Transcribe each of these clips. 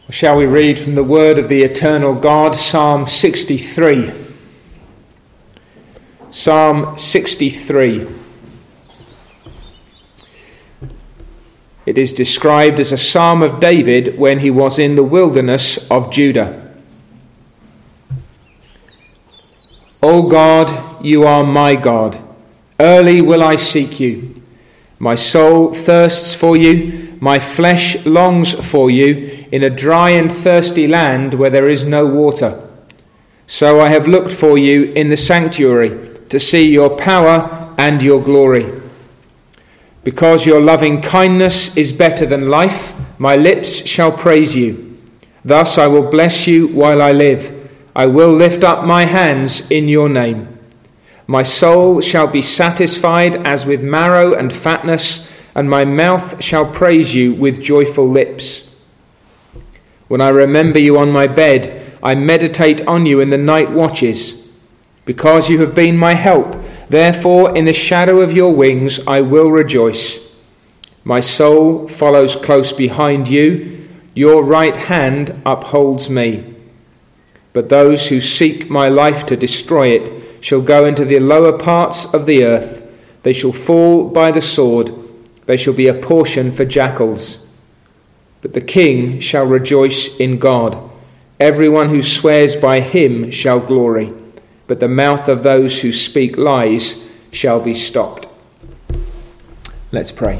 Shall we read from the word of the eternal God, Psalm 63? Psalm 63. It is described as a psalm of David when he was in the wilderness of Judah. O God, you are my God. Early will I seek you. My soul thirsts for you. My flesh longs for you in a dry and thirsty land where there is no water. So I have looked for you in the sanctuary to see your power and your glory. Because your loving kindness is better than life, my lips shall praise you. Thus I will bless you while I live. I will lift up my hands in your name. My soul shall be satisfied as with marrow and fatness, and my mouth shall praise you with joyful lips. When I remember you on my bed, I meditate on you in the night watches. Because you have been my help, therefore in the shadow of your wings I will rejoice. My soul follows close behind you. Your right hand upholds me. But those who seek my life to destroy it shall go into the lower parts of the earth. They shall fall by the sword. They shall be a portion for jackals. But the king shall rejoice in God. Everyone who swears by him shall glory. But the mouth of those who speak lies shall be stopped. Let's pray.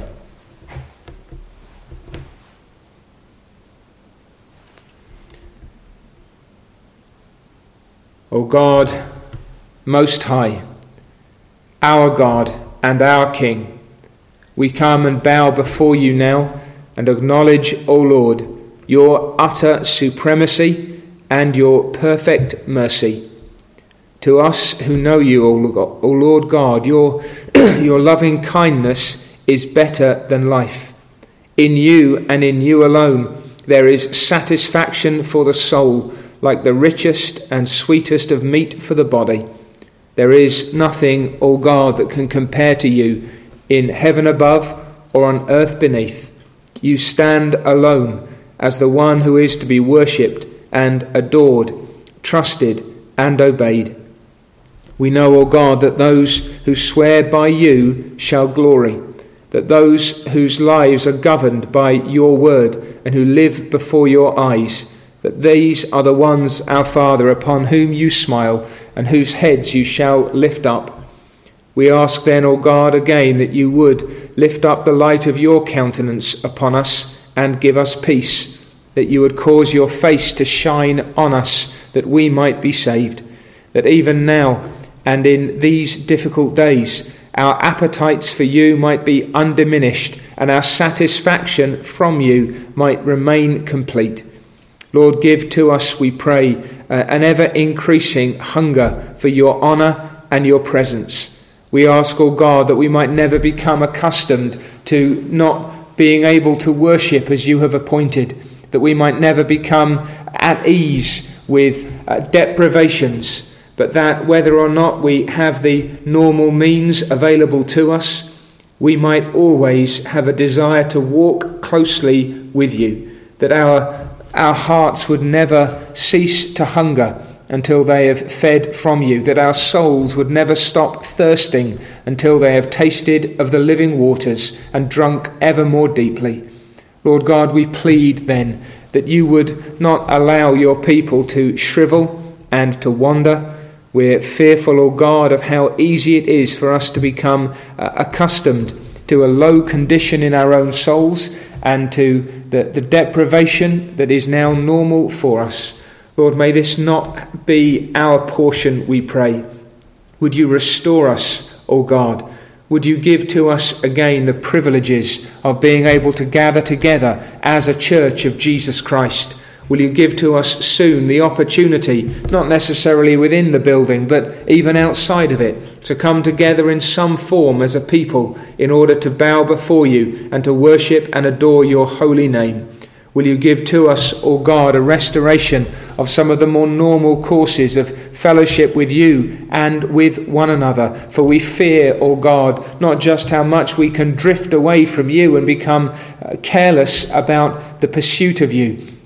O God, Most High, our God and our King, we come and bow before you now and acknowledge, O Lord, your utter supremacy and your perfect mercy. To us who know you, O Lord God, your loving kindness is better than life. In you and in you alone there is satisfaction for the soul, like the richest and sweetest of meat for the body. There is nothing, O God, that can compare to you in heaven above or on earth beneath. You stand alone as the one who is to be worshipped and adored, trusted and obeyed. We know, O God, that those who swear by you shall glory, that those whose lives are governed by your word and who live before your eyes, that these are the ones, our Father, upon whom you smile and whose heads you shall lift up. We ask then, O God, again that you would lift up the light of your countenance upon us and give us peace, that you would cause your face to shine on us, that we might be saved, that even now and in these difficult days our appetites for you might be undiminished and our satisfaction from you might remain complete. Lord, give to us, we pray, an ever-increasing hunger for your honour and your presence. We ask, O God, that we might never become accustomed to not being able to worship as you have appointed, that we might never become at ease with deprivations, but that whether or not we have the normal means available to us, we might always have a desire to walk closely with you, that our hearts would never cease to hunger until they have fed from you, that our souls would never stop thirsting until they have tasted of the living waters and drunk ever more deeply. Lord God, we plead then that you would not allow your people to shrivel and to wander. We're fearful, O God, of how easy it is for us to become accustomed to a low condition in our own souls and to the deprivation that is now normal for us. Lord, may this not be our portion, we pray. Would you restore us, O God? Would you give to us again the privileges of being able to gather together as a church of Jesus Christ? Will you give to us soon the opportunity, not necessarily within the building, but even outside of it, to come together in some form as a people in order to bow before you and to worship and adore your holy name? Will you give to us, O God, a restoration of some of the more normal courses of fellowship with you and with one another? For we fear, O God, not just how much we can drift away from you and become careless about the pursuit of you,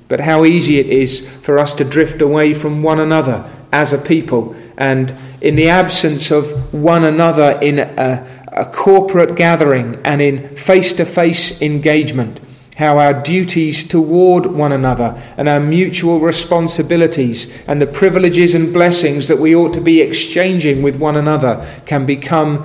but how easy it is for us to drift away from one another as a people. And in the absence of one another in a corporate gathering and in face-to-face engagement, how our duties toward one another and our mutual responsibilities and the privileges and blessings that we ought to be exchanging with one another can become,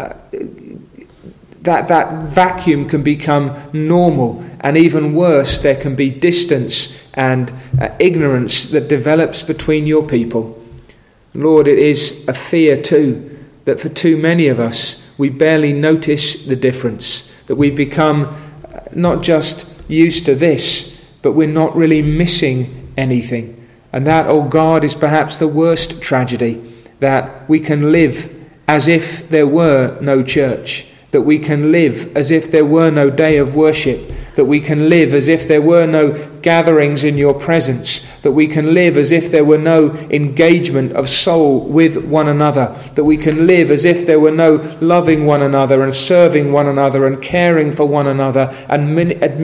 that vacuum can become normal. And even worse, there can be distance and ignorance that develops between your people. Lord, it is a fear too that for too many of us we barely notice the difference, that we've become not just used to this, but we're not really missing anything. And that, oh God, is perhaps the worst tragedy, that we can live as if there were no church, that we can live as if there were no day of worship, that we can live as if there were no gatherings in your presence, that we can live as if there were no engagement of soul with one another, that we can live as if there were no loving one another and serving one another and caring for one another and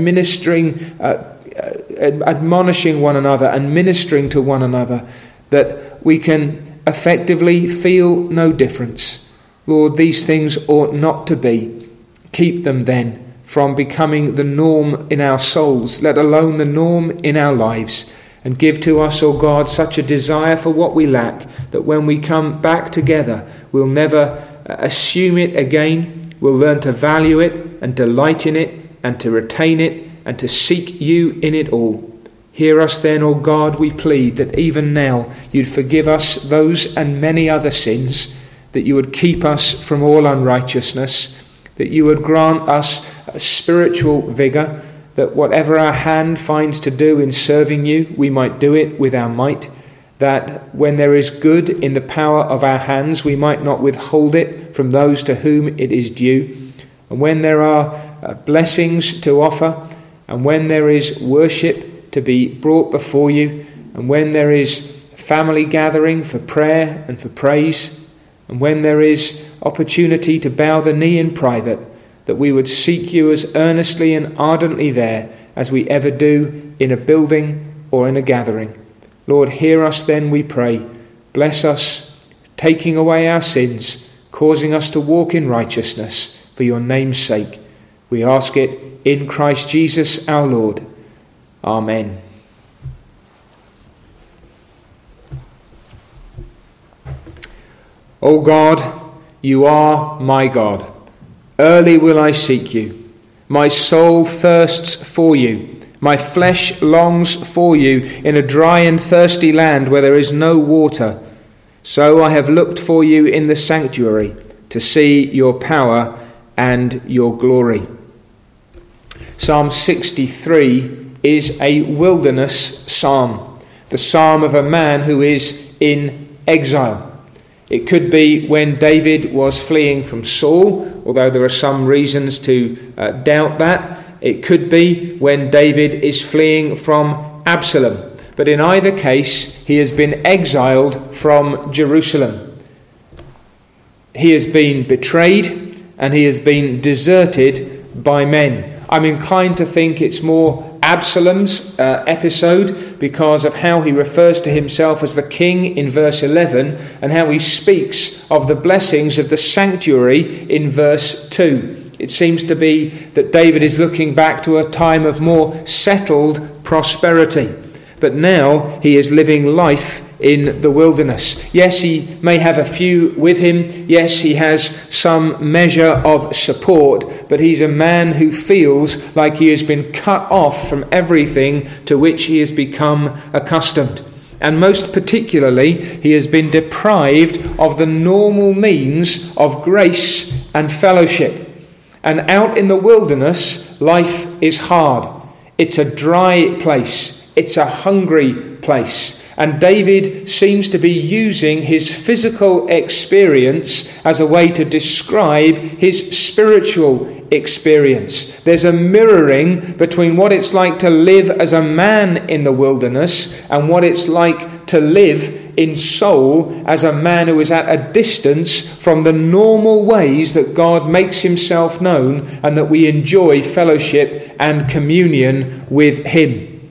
admonishing one another and ministering to one another, that we can effectively feel no difference. Lord, these things ought not to be. Keep them then from becoming the norm in our souls, let alone the norm in our lives. And give to us, O God, such a desire for what we lack, that when we come back together, we'll never assume it again. We'll learn to value it and delight in it and to retain it and to seek you in it all. Hear us then, O God, we plead, that even now you'd forgive us those and many other sins, that you would keep us from all unrighteousness, that you would grant us a spiritual vigour, that whatever our hand finds to do in serving you, we might do it with our might, that when there is good in the power of our hands, we might not withhold it from those to whom it is due, and when there are blessings to offer, and when there is worship to be brought before you, and when there is family gathering for prayer and for praise, and when there is opportunity to bow the knee in private, that we would seek you as earnestly and ardently there as we ever do in a building or in a gathering. Lord, hear us then, we pray. Bless us, taking away our sins, causing us to walk in righteousness for your name's sake. We ask it in Christ Jesus our Lord. Amen. O God, you are my God. Early will I seek you. My soul thirsts for you. My flesh longs for you in a dry and thirsty land where there is no water. So I have looked for you in the sanctuary to see your power and your glory. Psalm 63 is a wilderness psalm, the psalm of a man who is in exile. It could be when David was fleeing from Saul, although there are some reasons to doubt that. It could be when David is fleeing from Absalom. But in either case, he has been exiled from Jerusalem. He has been betrayed and he has been deserted by men. I'm inclined to think it's more Absalom's episode because of how he refers to himself as the king in verse 11 and how he speaks of the blessings of the sanctuary in verse 2. It seems to be that David is looking back to a time of more settled prosperity, but now he is living life in the wilderness. Yes, he may have a few with him. Yes, he has some measure of support, but he's a man who feels like he has been cut off from everything to which he has become accustomed. And most particularly, he has been deprived of the normal means of grace and fellowship. And out in the wilderness, life is hard. It's a dry place. It's a hungry place. And David seems to be using his physical experience as a way to describe his spiritual experience. There's a mirroring between what it's like to live as a man in the wilderness and what it's like to live in soul as a man who is at a distance from the normal ways that God makes himself known and that we enjoy fellowship and communion with him.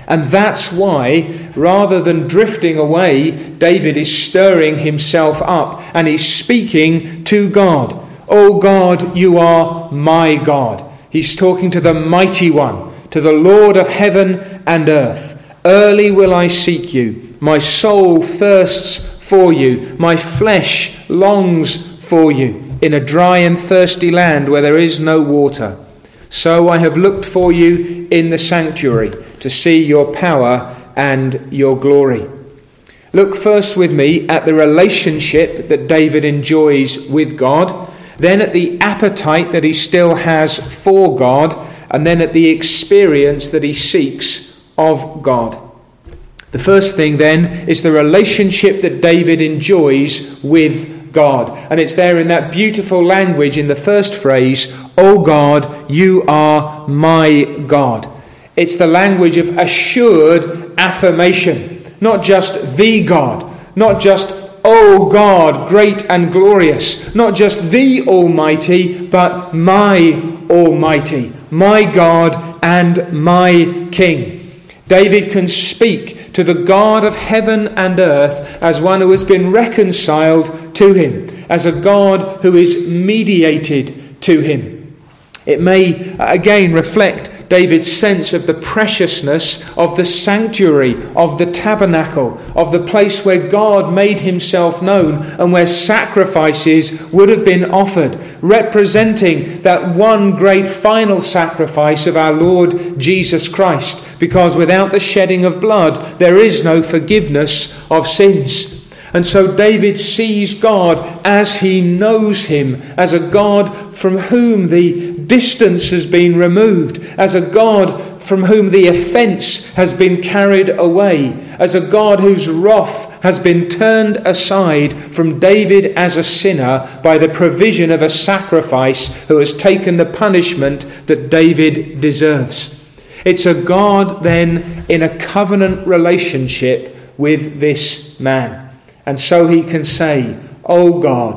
And that's why, rather than drifting away, David is stirring himself up and he's speaking to God. "O God, you are my God." He's talking to the mighty one, to the Lord of heaven and earth. "Early will I seek you. My soul thirsts for you. My flesh longs for you in a dry and thirsty land where there is no water. So I have looked for you in the sanctuary to see your power and your glory." Look first with me at the relationship that David enjoys with God, then at the appetite that he still has for God, and then at the experience that he seeks of God. The first thing then is the relationship that David enjoys with God. And it's there in that beautiful language in the first phrase, "O God, you are my God." It's the language of assured affirmation. Not just the God, not just "O God, great and glorious," not just the Almighty, but my Almighty, my God and my King. David can speak to the God of heaven and earth as one who has been reconciled to him, as a God who is mediated to him. It may again reflect David's sense of the preciousness of the sanctuary, of the tabernacle, of the place where God made himself known and where sacrifices would have been offered, representing that one great final sacrifice of our Lord Jesus Christ, because without the shedding of blood there is no forgiveness of sins. And so David sees God as he knows him, as a God from whom the distance has been removed, as a God from whom the offence has been carried away, as a God whose wrath has been turned aside from David as a sinner by the provision of a sacrifice who has taken the punishment that David deserves. It's a God then in a covenant relationship with this man. And so he can say, "O God,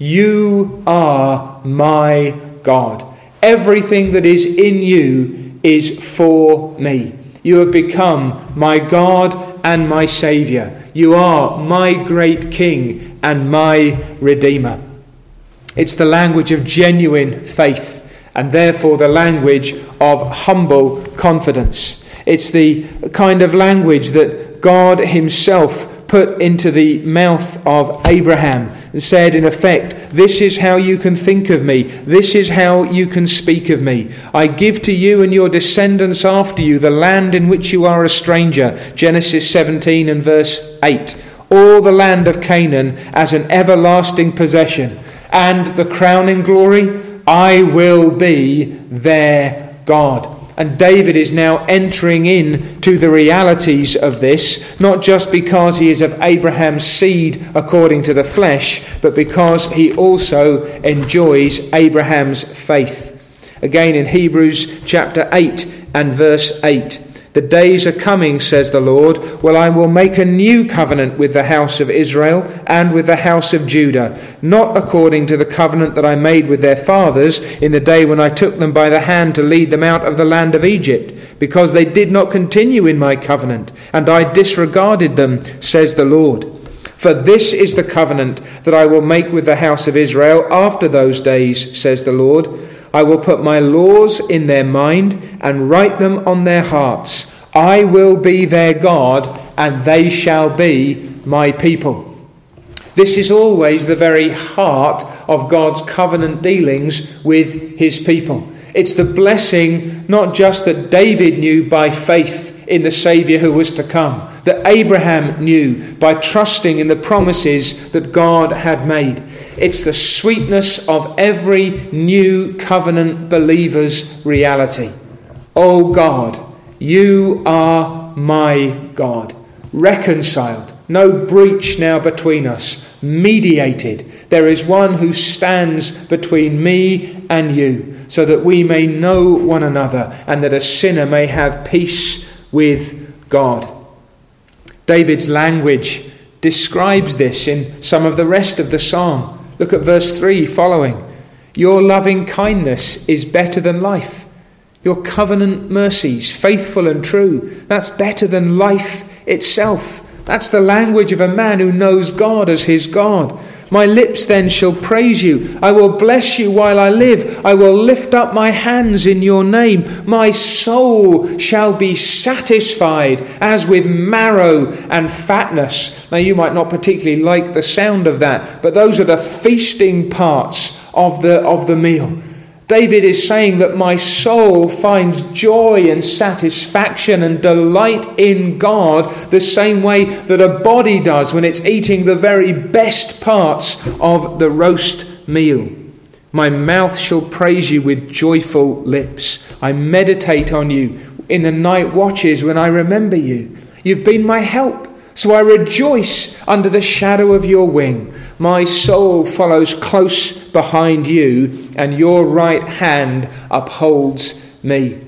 you are my God. Everything that is in you is for me. You have become my God and my Saviour. You are my great King and my Redeemer." It's the language of genuine faith, and therefore the language of humble confidence. It's the kind of language that God himself put into the mouth of Abraham and said, in effect, "This is how you can think of me. This is how you can speak of me. I give to you and your descendants after you the land in which you are a stranger." Genesis 17 and verse 8. "All the land of Canaan as an everlasting possession. And the crowning glory, I will be their God." And David is now entering into the realities of this, not just because he is of Abraham's seed according to the flesh, but because he also enjoys Abraham's faith. Again in Hebrews chapter 8 and verse 8. "The days are coming, says the Lord, when I will make a new covenant with the house of Israel and with the house of Judah, not according to the covenant that I made with their fathers in the day when I took them by the hand to lead them out of the land of Egypt, because they did not continue in my covenant, and I disregarded them, says the Lord. For this is the covenant that I will make with the house of Israel after those days, says the Lord. I will put my laws in their mind and write them on their hearts. I will be their God, and they shall be my people." This is always the very heart of God's covenant dealings with his people. It's the blessing not just that David knew by faith in the Saviour who was to come, that Abraham knew by trusting in the promises that God had made. It's the sweetness of every new covenant believer's reality. "O God, you are my God." Reconciled, no breach now between us, mediated. There is one who stands between me and you, so that we may know one another and that a sinner may have peace with God. David's language describes this in some of the rest of the psalm. Look at verse 3 following. "Your loving kindness is better than life. Your covenant mercies, faithful and true. That's better than life itself. That's the language of a man who knows God as his God. My lips then shall praise you. I will bless you while I live. I will lift up my hands in your name. My soul shall be satisfied as with marrow and fatness. Now you might not particularly like the sound of that, but those are the feasting parts of the meal. David is saying that my soul finds joy and satisfaction and delight in God the same way that a body does when it's eating the very best parts of the roast meal. My mouth shall praise you with joyful lips. I meditate on you in the night watches when I remember you. You've been my help, so I rejoice under the shadow of your wing. My soul follows close behind you, and your right hand upholds me.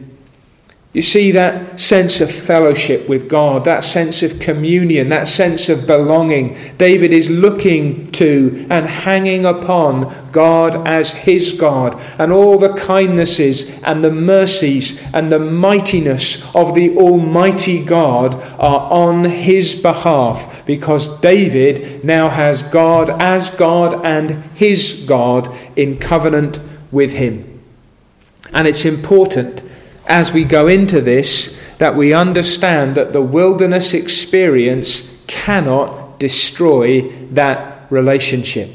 You see, that sense of fellowship with God, that sense of communion, that sense of belonging, David is looking to and hanging upon God as his God, and all the kindnesses and the mercies and the mightiness of the Almighty God are on his behalf, because David now has God as God and his God in covenant with him. And it's important as we go into this that we understand that the wilderness experience cannot destroy that relationship.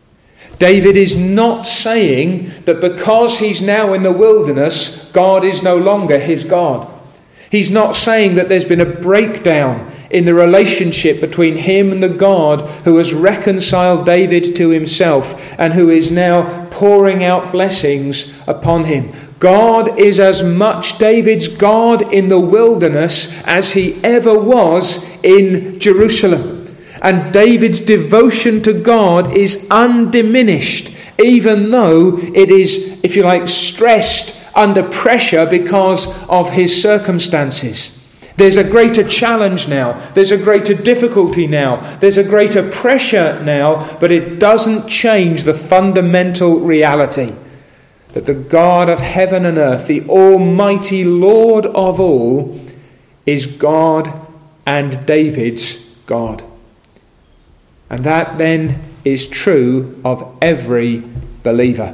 David is not saying that because he's now in the wilderness, God is no longer his God. He's not saying that there's been a breakdown in the relationship between him and the God who has reconciled David to himself and who is now pouring out blessings upon him. God is as much David's God in the wilderness as he ever was in Jerusalem. And David's devotion to God is undiminished, even though it is, if you like, stressed under pressure because of his circumstances. There's a greater challenge now. There's a greater difficulty now. There's a greater pressure now, but it doesn't change the fundamental reality that the God of heaven and earth, the Almighty Lord of all, is God and David's God. And that then is true of every believer.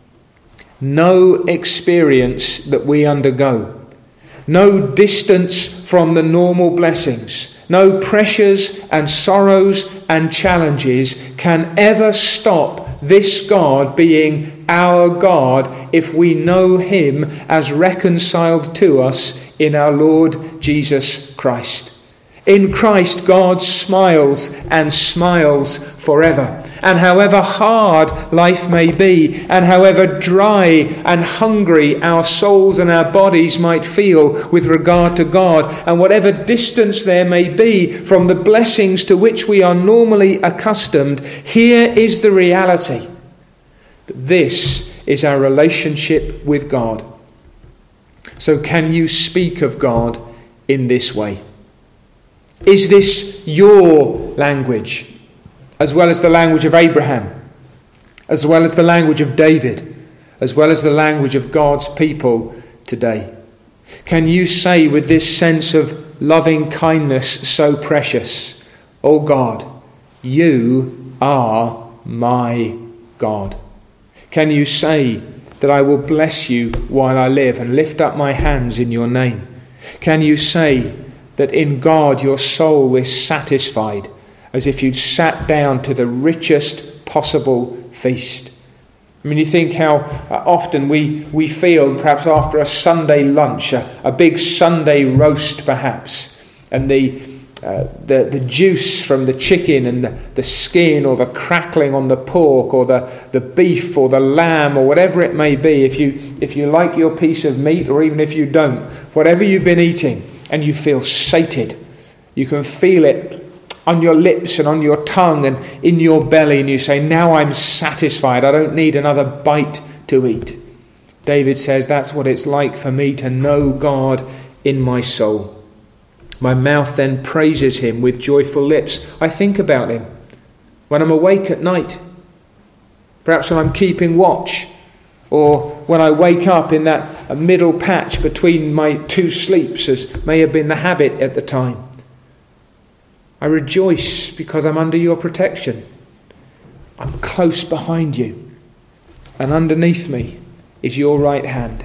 No experience that we undergo, no distance from the normal blessings, no pressures and sorrows and challenges can ever stop this God being our God if we know him as reconciled to us in our Lord Jesus Christ. In Christ, God smiles and smiles forever. And however hard life may be, and however dry and hungry our souls and our bodies might feel with regard to God, and whatever distance there may be from the blessings to which we are normally accustomed, here is the reality. This is our relationship with God. So can you speak of God in this way? Is this your language, as well as the language of Abraham, as well as the language of David, as well as the language of God's people today? Can you say with this sense of loving kindness so precious, "Oh God, you are my God"? Can you say that I will bless you while I live and lift up my hands in your name? Can you say that in God your soul is satisfied as if you'd sat down to the richest possible feast? I mean, you think how often we feel, perhaps after a Sunday lunch, a big Sunday roast perhaps, and the juice from the chicken and the skin or the crackling on the pork or the beef or the lamb or whatever it may be, if you like your piece of meat or even if you don't, whatever you've been eating, and you feel sated. You can feel it on your lips and on your tongue and in your belly, and you say, now I'm satisfied. I don't need another bite to eat. David says, that's what it's like for me to know God in my soul. My mouth then praises him with joyful lips. I think about him when I'm awake at night, perhaps when I'm keeping watch, or when I wake up in that a middle patch between my two sleeps, as may have been the habit at the time. I rejoice because I'm under your protection. I'm close behind you, and underneath me is your right hand.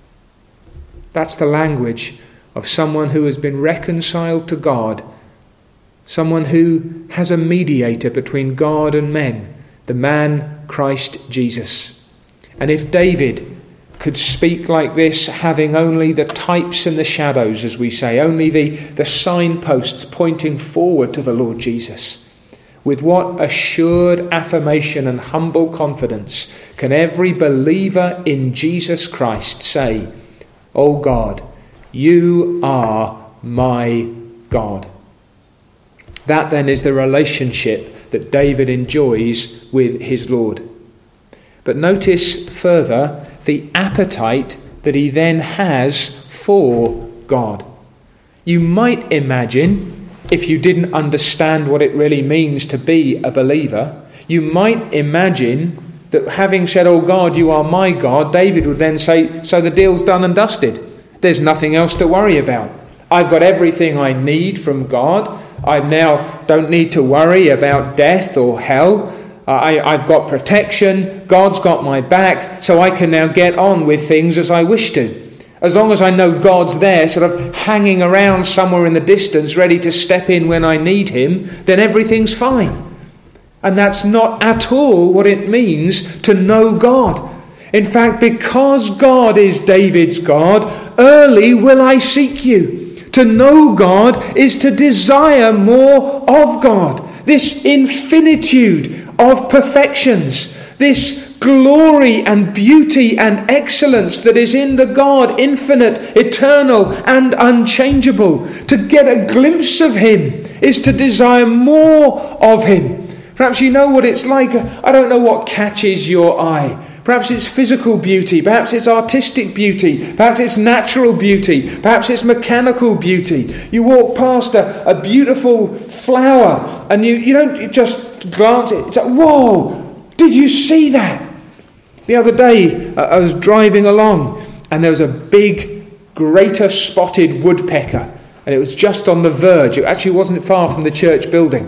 That's the language of someone who has been reconciled to God, someone who has a mediator between God and men, the man Christ Jesus. And if David could speak like this, having only the types and the shadows, as we say, only the signposts pointing forward to the Lord Jesus, with what assured affirmation and humble confidence can every believer in Jesus Christ say, "O God, you are my God." That then is the relationship that David enjoys with his Lord. But notice further the appetite that he then has for God. You might imagine, if you didn't understand what it really means to be a believer, you might imagine that having said, "Oh God, you are my God," David would then say, "So the deal's done and dusted. There's nothing else to worry about. I've got everything I need from God. I now don't need to worry about death or hell. I've got protection. God's got my back, so I can now get on with things as I wish to. As long as I know God's there, sort of hanging around somewhere in the distance, ready to step in when I need him, then everything's fine." And that's not at all what it means to know God. In fact, because God is David's God, early will I seek you. To know God is to desire more of God. This infinitude of perfections, this glory and beauty and excellence that is in the God, infinite, eternal and unchangeable. To get a glimpse of him is to desire more of him. Perhaps you know what it's like. I don't know what catches your eye. Perhaps it's physical beauty. Perhaps it's artistic beauty. Perhaps it's natural beauty. Perhaps it's mechanical beauty. You walk past a beautiful flower and you don't just glance at it. It's like, whoa, did you see that? The other day I was driving along and there was a big greater spotted woodpecker, and it was just on the verge. It actually wasn't far from the church building.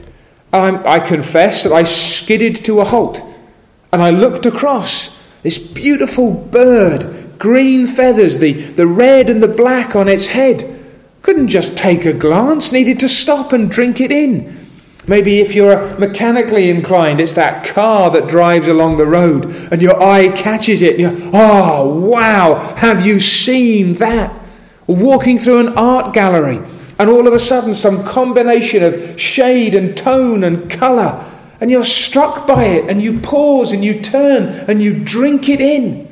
I confess that I skidded to a halt and I looked across. This beautiful bird, green feathers, the red and the black on its head. Couldn't just take a glance, needed to stop and drink it in. Maybe if you're mechanically inclined, it's that car that drives along the road and your eye catches it and you're, "Oh, wow, have you seen that?" Walking through an art gallery and all of a sudden some combination of shade and tone and colour, and you're struck by it and you pause and you turn and you drink it in.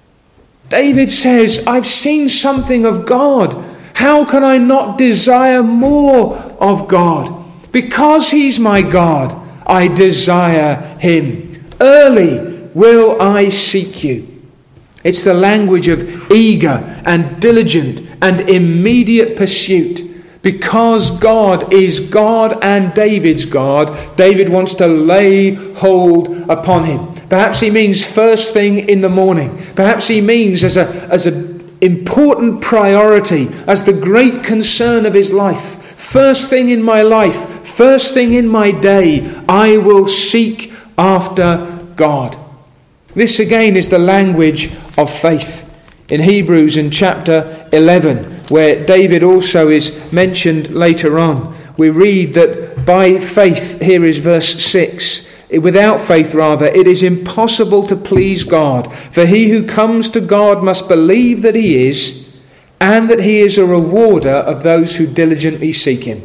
David says, "I've seen something of God. How can I not desire more of God? Because he's my God, I desire him. Early will I seek you." It's the language of eager and diligent and immediate pursuit. Because God is God and David's God, David wants to lay hold upon him. Perhaps he means first thing in the morning. Perhaps he means as an important priority, as the great concern of his life. First thing in my life, first thing in my day, I will seek after God. This again is the language of faith. In Hebrews in chapter 11, where David also is mentioned later on, we read that by faith, here is verse 6, without faith rather, it is impossible to please God. For he who comes to God must believe that he is, and that he is a rewarder of those who diligently seek him.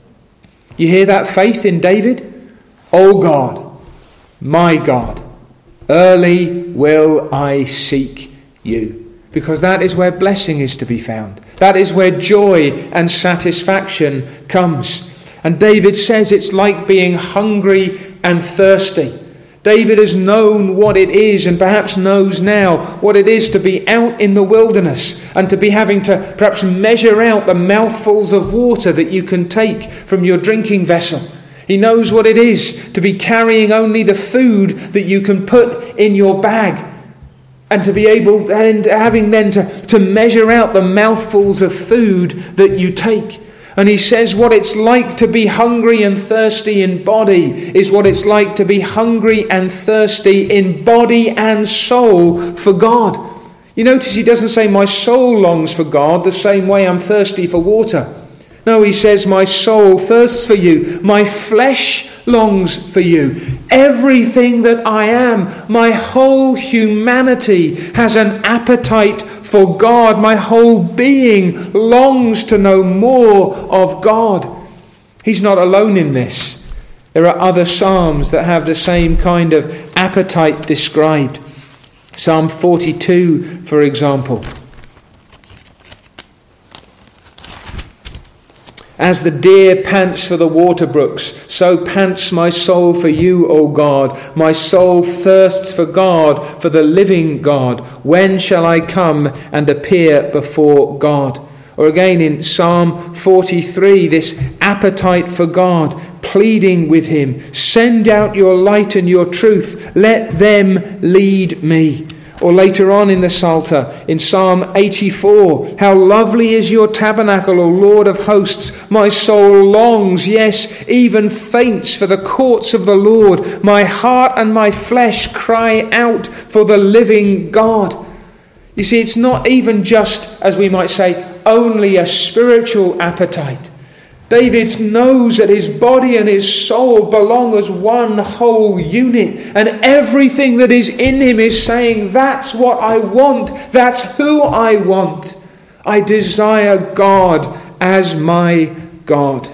You hear that faith in David? "O God, my God, early will I seek you." Because that is where blessing is to be found. That is where joy and satisfaction comes. And David says it's like being hungry and thirsty. David has known what it is, and perhaps knows now what it is to be out in the wilderness and to be having to perhaps measure out the mouthfuls of water that you can take from your drinking vessel. He knows what it is to be carrying only the food that you can put in your bag. and to be able and having then to measure out the mouthfuls of food that you take. And he says what it's like to be hungry and thirsty in body is what it's like to be hungry and thirsty in body and soul for God. You notice he doesn't say my soul longs for God the same way I'm thirsty for water. No, he says my soul thirsts for you. My flesh longs for you. Everything that I am, my whole humanity has an appetite for God. My whole being longs to know more of God. He's not alone in this. There are other psalms that have the same kind of appetite described. Psalm 42, for example. As the deer pants for the water brooks, so pants my soul for you, O God. My soul thirsts for God, for the living God. When shall I come and appear before God? Or again in Psalm 43, this appetite for God, pleading with him, send out your light and your truth, let them lead me. Or later on in the Psalter, in Psalm 84, how lovely is your tabernacle, O Lord of hosts. My soul longs, yes, even faints for the courts of the Lord. My heart and my flesh cry out for the living God. You see, it's not even just, as we might say, only a spiritual appetite. David knows that his body and his soul belong as one whole unit, and everything that is in him is saying, that's what I want, that's who I want. I desire God as my God.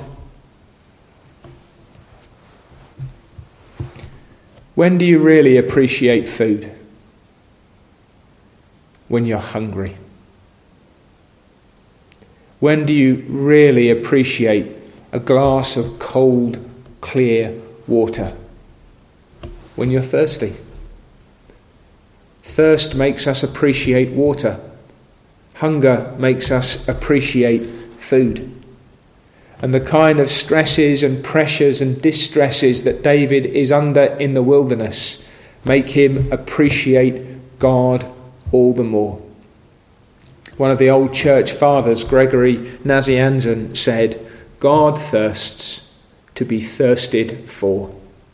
When do you really appreciate food? When you're hungry. When do you really appreciate a glass of cold, clear water? When you're thirsty. Thirst makes us appreciate water. Hunger makes us appreciate food. And the kind of stresses and pressures and distresses that David is under in the wilderness make him appreciate God all the more. One of the old church fathers, Gregory Nazianzen, said, God thirsts to be thirsted for.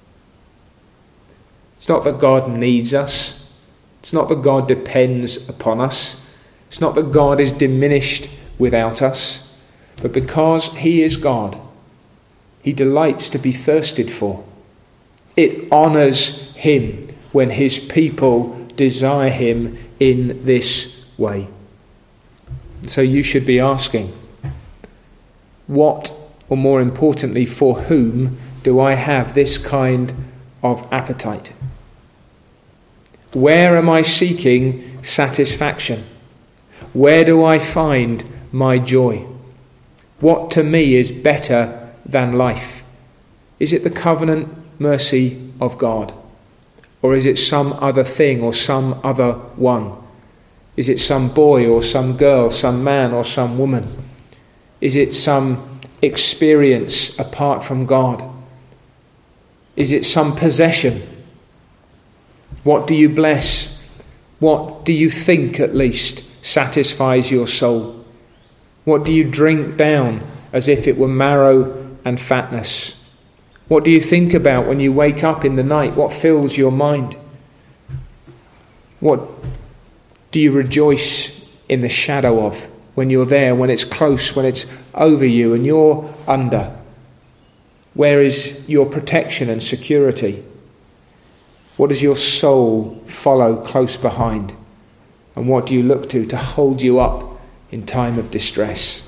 It's not that God needs us. It's not that God depends upon us. It's not that God is diminished without us. But because he is God, he delights to be thirsted for. It honours him when his people desire him in this way. So you should be asking, what, or more importantly, for whom do I have this kind of appetite? Where am I seeking satisfaction? Where do I find my joy? What to me is better than life? Is it the covenant mercy of God? Or is it some other thing or some other one? Is it some boy or some girl, some man or some woman? Is it some experience apart from God? Is it some possession? What do you bless? What do you think, at least, satisfies your soul? What do you drink down as if it were marrow and fatness? What do you think about when you wake up in the night? What fills your mind? What do you rejoice in the shadow of when you're there, when it's close, when it's over you and you're under? Where is your protection and security? What does your soul follow close behind? And what do you look to hold you up in time of distress?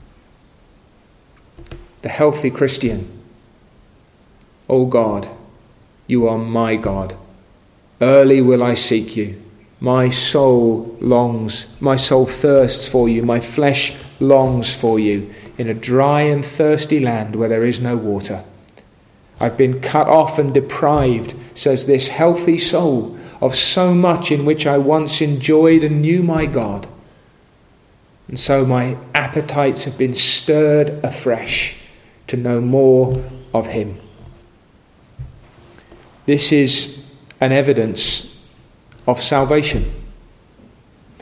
The healthy Christian. O God, you are my God. Early will I seek you. My soul longs, my soul thirsts for you, my flesh longs for you in a dry and thirsty land where there is no water. I've been cut off and deprived, says this healthy soul, of so much in which I once enjoyed and knew my God. And so my appetites have been stirred afresh to know more of him. This is an evidence of salvation.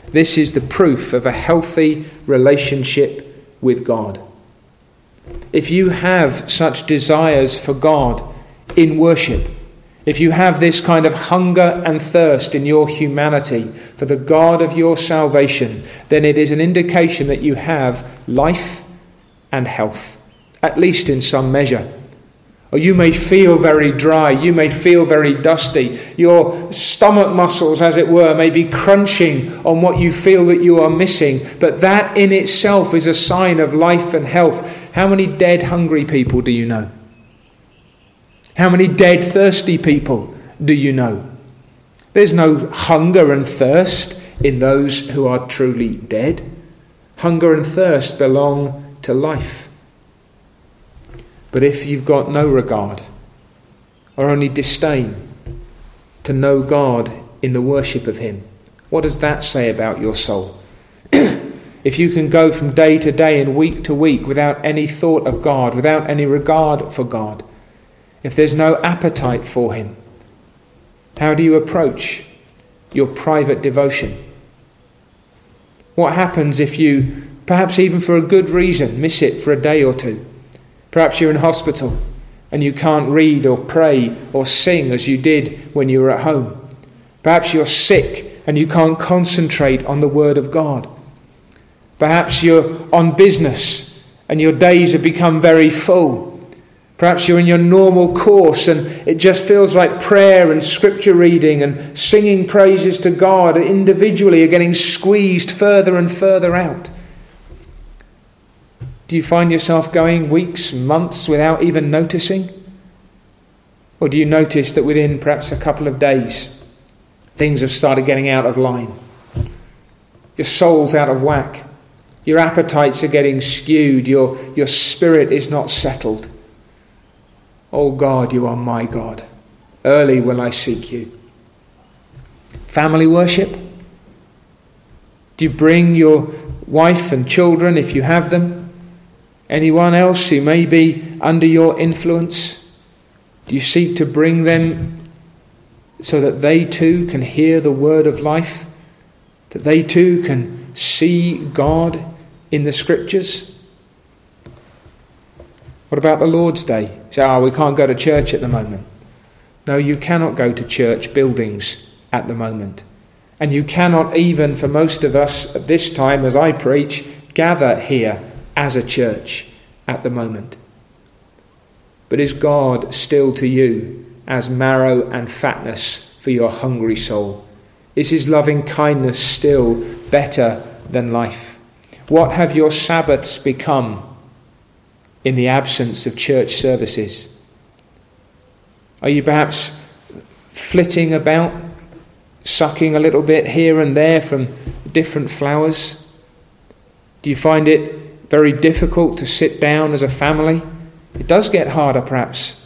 This is the proof of a healthy relationship with God. If you have such desires for God in worship, if you have this kind of hunger and thirst in your humanity for the God of your salvation, then it is an indication that you have life and health, at least in some measure. Or you may feel very dry, you may feel very dusty. Your stomach muscles, as it were, may be crunching on what you feel that you are missing. But that in itself is a sign of life and health. How many dead hungry people do you know? How many dead thirsty people do you know? There's no hunger and thirst in those who are truly dead. Hunger and thirst belong to life. But if you've got no regard or only disdain to know God in the worship of him, what does that say about your soul? If you can go from day to day and week to week without any thought of God, without any regard for God, if there's no appetite for him, how do you approach your private devotion? What happens if you, perhaps even for a good reason, miss it for a day or two? Perhaps you're in hospital and you can't read or pray or sing as you did when you were at home. Perhaps you're sick and you can't concentrate on the Word of God. Perhaps you're on business and your days have become very full. Perhaps you're in your normal course and it just feels like prayer and scripture reading and singing praises to God individually are getting squeezed further and further out. Do you find yourself going weeks, months without even noticing? Or do you notice that within perhaps a couple of days, things have started getting out of line? Your soul's out of whack. Your appetites are getting skewed. Your spirit is not settled. Oh God, you are my God. Early will I seek you. Family worship? Do you bring your wife and children, if you have them? Anyone else who may be under your influence? Do you seek to bring them so that they too can hear the word of life? That they too can see God in the Scriptures? What about the Lord's Day? You say, we can't go to church at the moment. No, you cannot go to church buildings at the moment. And you cannot even, for most of us at this time as I preach, gather here as a church at the moment. But is God still to you as marrow and fatness for your hungry soul? Is his loving kindness still better than life? What have your Sabbaths become in the absence of church services? Are you perhaps flitting about, sucking a little bit here and there from different flowers? Do you find it very difficult to sit down as a family? It does get harder, perhaps.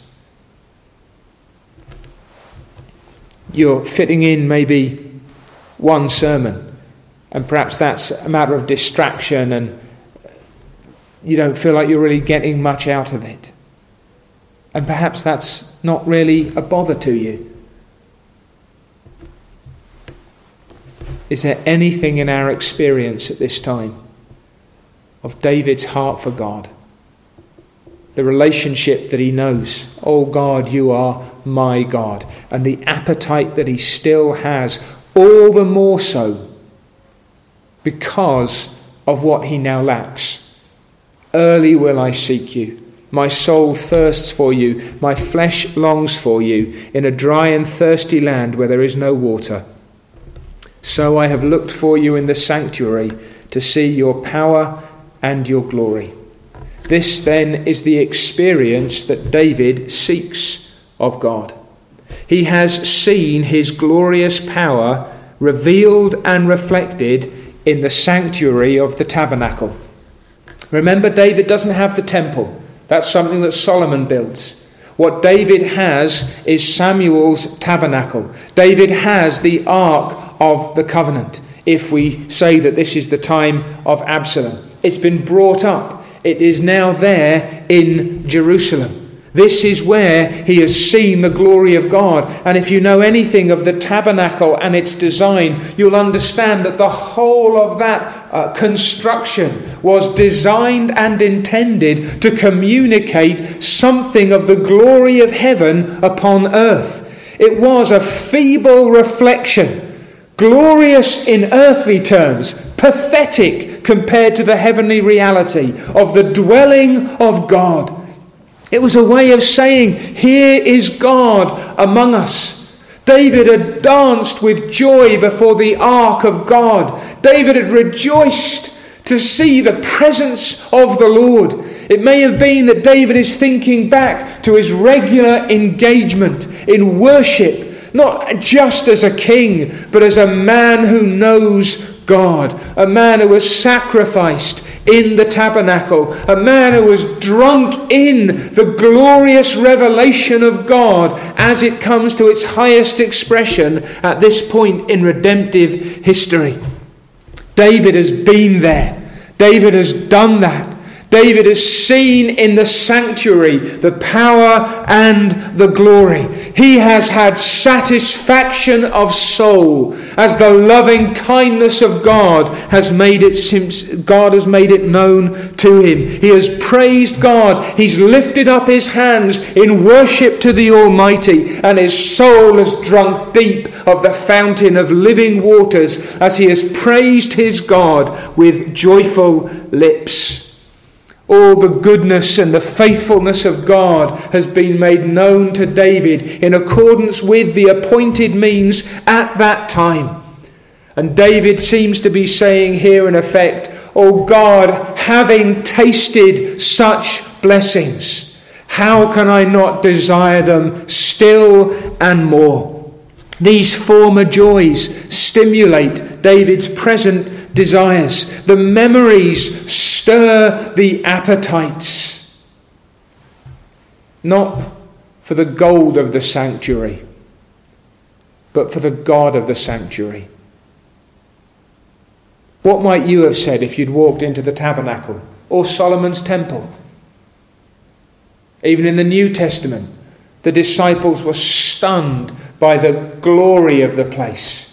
You're fitting in maybe one sermon, and perhaps that's a matter of distraction, and you don't feel like you're really getting much out of it. And perhaps that's not really a bother to you. Is there anything in our experience at this time of David's heart for God? The relationship that he knows. Oh God, you are my God. And the appetite that he still has, all the more so because of what he now lacks. Early will I seek you. My soul thirsts for you. My flesh longs for you in a dry and thirsty land where there is no water. So I have looked for you in the sanctuary to see your power and your glory. This then is the experience that David seeks of God. He has seen his glorious power revealed and reflected in the sanctuary of the tabernacle. Remember, David doesn't have the temple. That's something that Solomon builds. What David has is Samuel's tabernacle. David has the Ark of the Covenant, if we say that this is the time of Absalom. It's been brought up. It is now there in Jerusalem. This is where he has seen the glory of God. And if you know anything of the tabernacle and its design, you'll understand that the whole of that construction was designed and intended to communicate something of the glory of heaven upon earth. It was a feeble reflection, glorious in earthly terms, pathetic compared to the heavenly reality of the dwelling of God. It was a way of saying, here is God among us. David had danced with joy before the ark of God. David had rejoiced to see the presence of the Lord. It may have been that David is thinking back to his regular engagement in worship, not just as a king, but as a man who knows God, a man who was sacrificed in the tabernacle, a man who was drunk in the glorious revelation of God as it comes to its highest expression at this point in redemptive history. David has been there. David has done that. David has seen in the sanctuary the power and the glory. He has had satisfaction of soul as the loving kindness of God has made it known to him. He has praised God. He's lifted up his hands in worship to the Almighty, and his soul has drunk deep of the fountain of living waters as he has praised his God with joyful lips. All the goodness and the faithfulness of God has been made known to David in accordance with the appointed means at that time. And David seems to be saying here in effect, "O God, having tasted such blessings, how can I not desire them still and more?" These former joys stimulate David's present desires. The memories stir the appetites. Not for the gold of the sanctuary, but for the God of the sanctuary. What might you have said if you'd walked into the tabernacle or Solomon's temple? Even in the New Testament, the disciples were stunned by the glory of the place.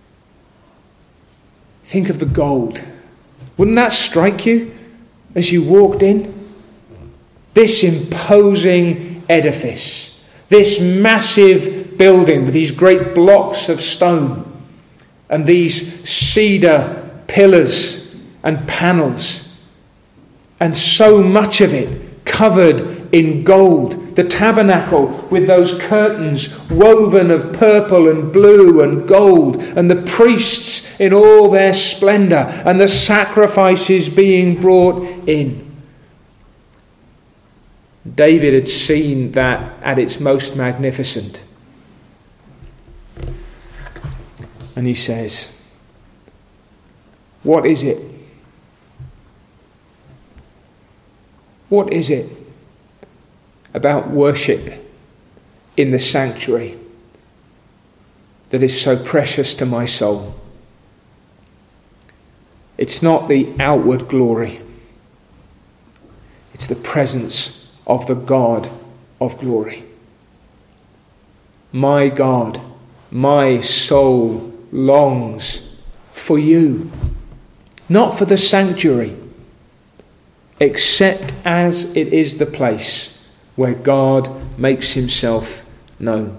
Think of the gold. Wouldn't that strike you as you walked in? This imposing edifice, this massive building with these great blocks of stone and these cedar pillars and panels, and so much of it covered in gold. The tabernacle with those curtains woven of purple and blue and gold, and the priests in all their splendour, and the sacrifices being brought in. David had seen that at its most magnificent. And he says, what is it? What is it about worship in the sanctuary that is so precious to my soul? It's not the outward glory. It's the presence of the God of glory. My God, my soul longs for you, not for the sanctuary, except as it is the place where God makes himself known.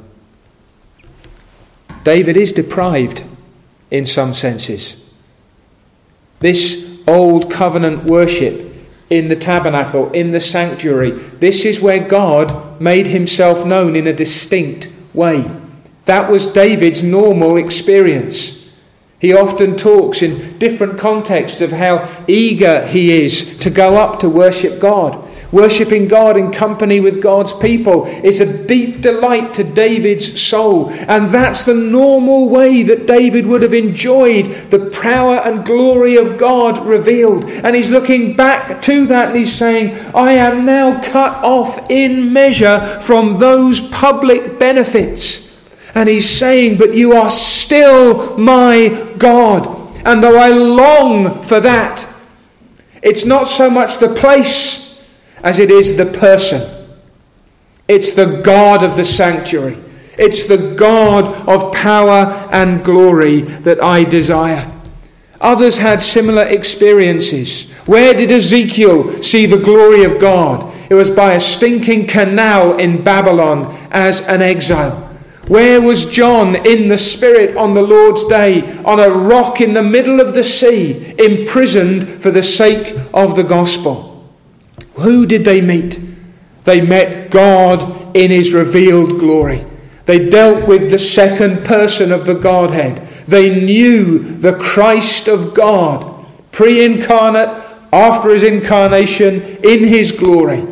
David is deprived in some senses. This old covenant worship in the tabernacle, in the sanctuary, this is where God made himself known in a distinct way. That was David's normal experience. He often talks in different contexts of how eager he is to go up to worship God. Worshipping God in company with God's people is a deep delight to David's soul. And that's the normal way that David would have enjoyed the power and glory of God revealed. And he's looking back to that and he's saying, I am now cut off in measure from those public benefits. And he's saying, but you are still my God. And though I long for that, it's not so much the place as it is the person. It's the God of the sanctuary. It's the God of power and glory that I desire. Others had similar experiences. Where did Ezekiel see the glory of God? It was by a stinking canal in Babylon as an exile. Where was John in the Spirit on the Lord's day? On a rock in the middle of the sea, imprisoned for the sake of the gospel. Who did they meet? They met God in his revealed glory. They dealt with the second person of the Godhead. They knew the Christ of God, pre-incarnate, after his incarnation, in his glory.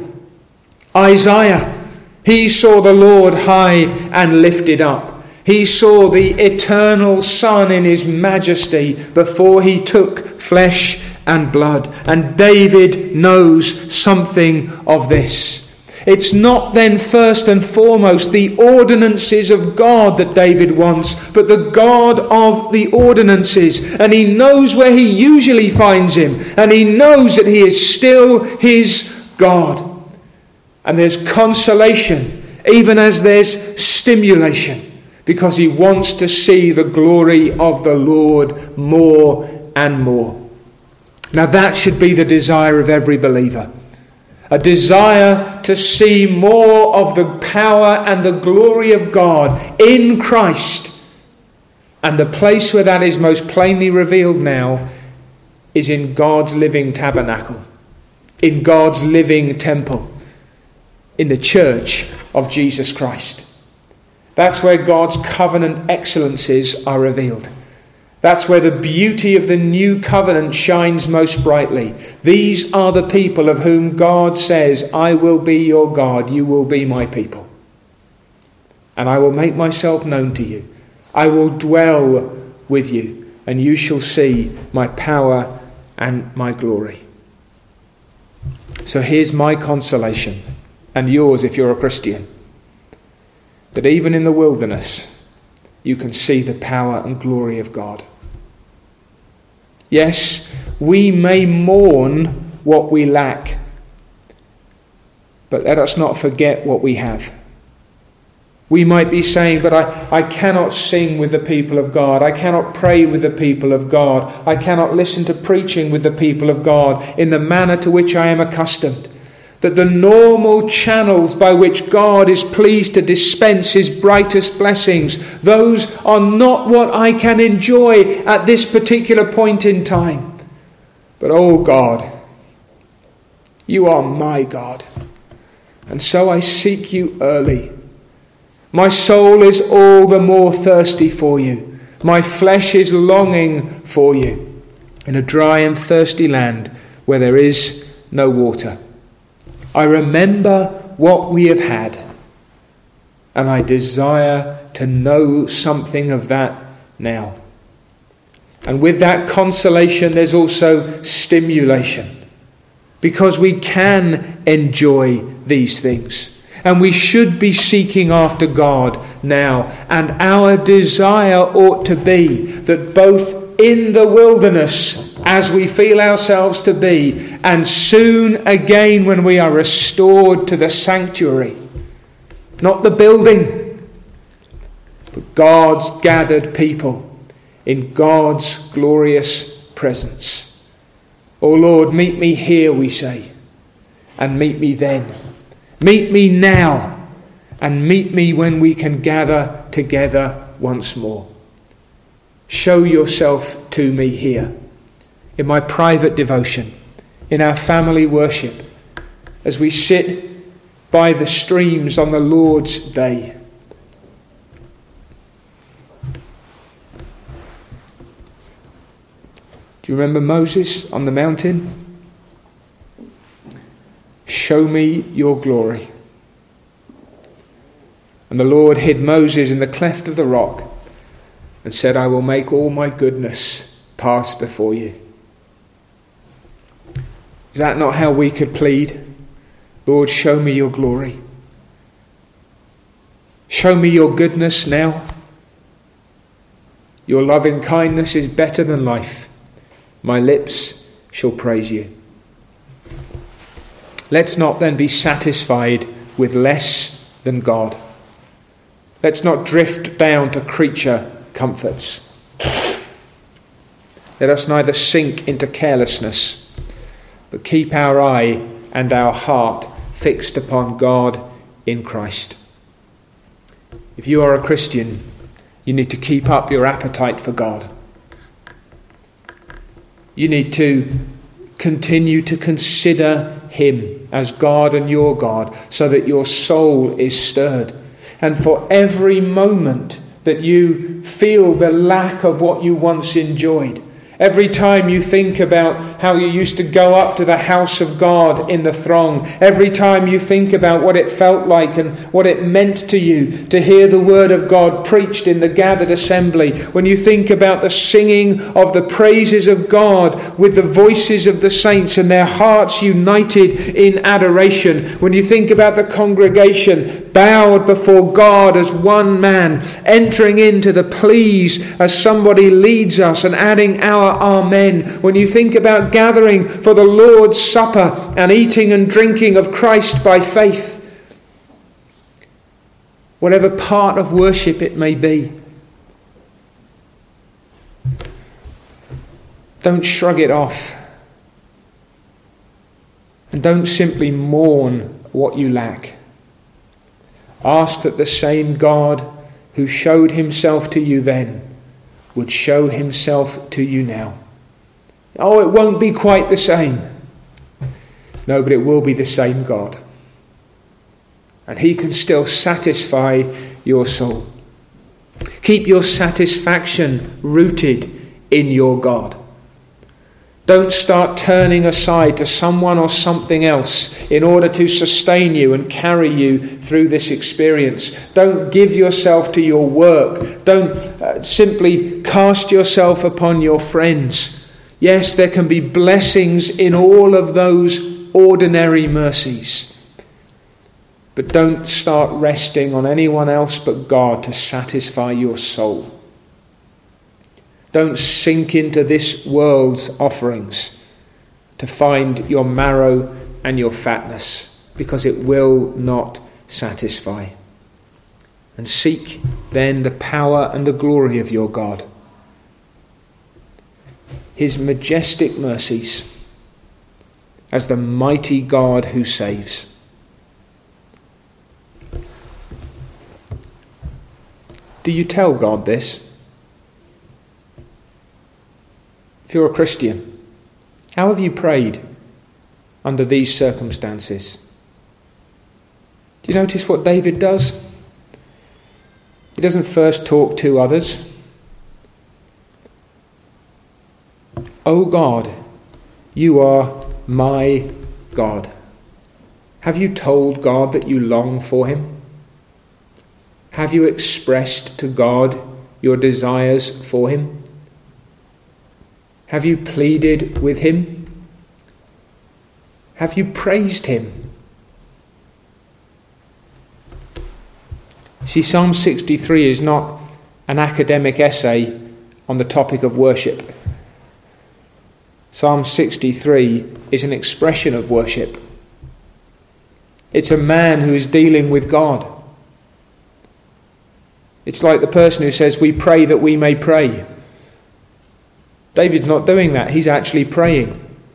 Isaiah, he saw the Lord high and lifted up. He saw the eternal Son in his majesty before he took flesh and blood. And David knows something of this. It's not then first and foremost the ordinances of God that David wants, but the God of the ordinances. And he knows where he usually finds him. And he knows that he is still his God. And there's consolation, even as there's stimulation, because he wants to see the glory of the Lord more and more. Now that should be the desire of every believer. A desire to see more of the power and the glory of God in Christ. And the place where that is most plainly revealed now is in God's living tabernacle, in God's living temple, in the church of Jesus Christ. That's where God's covenant excellencies are revealed. That's where the beauty of the new covenant shines most brightly. These are the people of whom God says, I will be your God, you will be my people. And I will make myself known to you. I will dwell with you, and you shall see my power and my glory. So here's my consolation, and yours if you're a Christian, that even in the wilderness, you can see the power and glory of God. Yes, we may mourn what we lack, but let us not forget what we have. We might be saying, but I cannot sing with the people of God. I cannot pray with the people of God. I cannot listen to preaching with the people of God in the manner to which I am accustomed. That the normal channels by which God is pleased to dispense his brightest blessings, those are not what I can enjoy at this particular point in time. But oh God, you are my God, and so I seek you early. My soul is all the more thirsty for you. My flesh is longing for you in a dry and thirsty land where there is no water. I remember what we have had, and I desire to know something of that now. And with that consolation, there's also stimulation, because we can enjoy these things, and we should be seeking after God now. And our desire ought to be that both in the wilderness, as we feel ourselves to be, and soon again when we are restored to the sanctuary, not the building, but God's gathered people in God's glorious presence. O Lord, meet me here, we say, and meet me then. Meet me now, and meet me when we can gather together once more. Show yourself to me here, in my private devotion, in our family worship, as we sit by the streams on the Lord's day. Do you remember Moses on the mountain? Show me your glory. And the Lord hid Moses in the cleft of the rock and said, I will make all my goodness pass before you. Is that not how we could plead? Lord, show me your glory. Show me your goodness now. Your loving kindness is better than life. My lips shall praise you. Let's not then be satisfied with less than God. Let's not drift down to creature comforts. Let us neither sink into carelessness, but keep our eye and our heart fixed upon God in Christ. If you are a Christian, you need to keep up your appetite for God. You need to continue to consider him as God and your God, so that your soul is stirred. And for every moment that you feel the lack of what you once enjoyed, every time you think about how you used to go up to the house of God in the throng, every time you think about what it felt like and what it meant to you to hear the word of God preached in the gathered assembly, when you think about the singing of the praises of God with the voices of the saints and their hearts united in adoration, when you think about the congregation bowed before God as one man, entering into the please as somebody leads us and adding our amen, when you think about gathering for the Lord's Supper and eating and drinking of Christ by faith, whatever part of worship it may be, don't shrug it off, and don't simply mourn what you lack. Ask that the same God who showed himself to you then would show himself to you now. Oh, it won't be quite the same. No, but it will be the same God. And he can still satisfy your soul. Keep your satisfaction rooted in your God. Don't start turning aside to someone or something else in order to sustain you and carry you through this experience. Don't give yourself to your work. Don't simply cast yourself upon your friends. Yes, there can be blessings in all of those ordinary mercies. But don't start resting on anyone else but God to satisfy your soul. Don't sink into this world's offerings to find your marrow and your fatness, because it will not satisfy. And seek then the power and the glory of your God, his majestic mercies as the mighty God who saves. Do you tell God this? If you're a Christian, how have you prayed under these circumstances? Do you notice what David does? He doesn't first talk to others. O God, you are my God. Have you told God that you long for him? Have you expressed to God your desires for him? Have you pleaded with him? Have you praised him? See, Psalm 63 is not an academic essay on the topic of worship. Psalm 63 is an expression of worship. It's a man who is dealing with God. It's like the person who says, we pray that we may pray. David's not doing that. He's actually praying.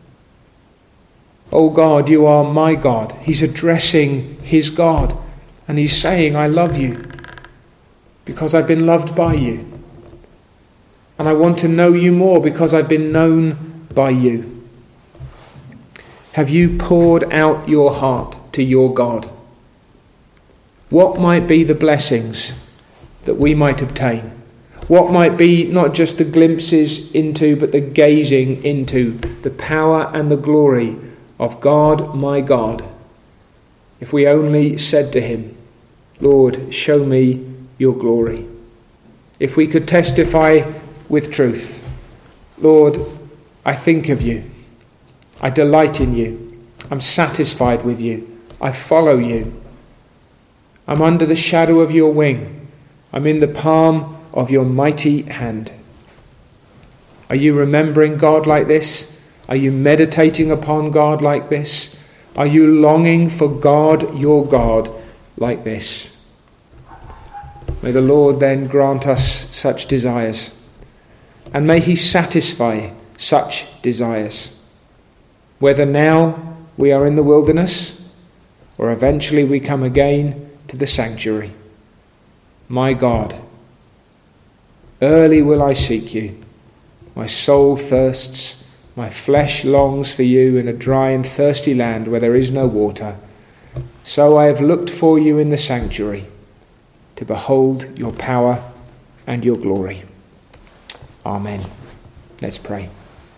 Oh God, you are my God. He's addressing his God. And he's saying, I love you because I've been loved by you. And I want to know you more because I've been known by you. Have you poured out your heart to your God? What might be the blessings that we might obtain? What might be not just the glimpses into, but the gazing into the power and the glory of God, my God, if we only said to him, Lord, show me your glory. If we could testify with truth, Lord, I think of you. I delight in you. I'm satisfied with you. I follow you. I'm under the shadow of your wing. I'm in the palm of your mighty hand. Are you remembering God like this? Are you meditating upon God like this? Are you longing for God, your God, like this. May the Lord then grant us such desires, and may he satisfy such desires, whether now we are in the wilderness or eventually we come again to the sanctuary. My God, early will I seek you. My soul thirsts, my flesh longs for you in a dry and thirsty land where there is no water. So I have looked for you in the sanctuary, to behold your power and your glory. Amen. Let's pray.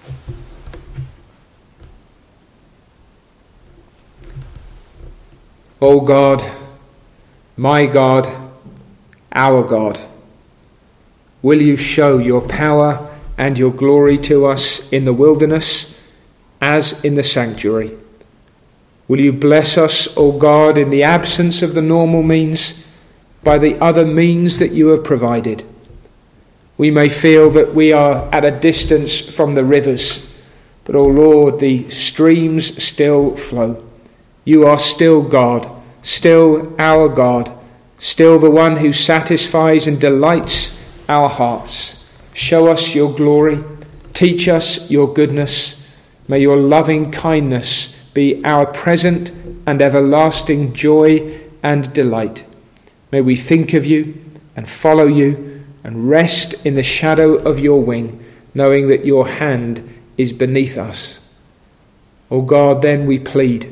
O God, my God, our God, will you show your power and your glory to us in the wilderness as in the sanctuary? Will you bless us, O God, in the absence of the normal means, by the other means that you have provided? We may feel that we are at a distance from the rivers, but, O Lord, the streams still flow. You are still God, still our God, still the one who satisfies and delights our hearts. Show us your glory, teach us your goodness. May your loving kindness be our present and everlasting joy and delight. May we think of you and follow you and rest in the shadow of your wing, knowing that your hand is beneath us. O God, then we plead,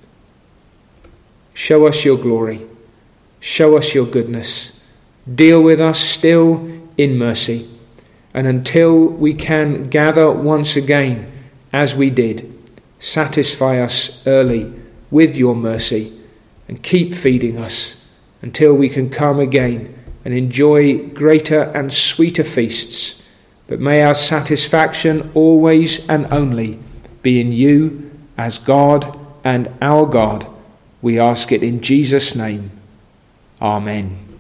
show us your glory, show us your goodness, deal with us still in mercy, and until we can gather once again as we did, satisfy us early with your mercy and keep feeding us until we can come again and enjoy greater and sweeter feasts. But may our satisfaction always and only be in you as God and our God. We ask it in Jesus' name. Amen.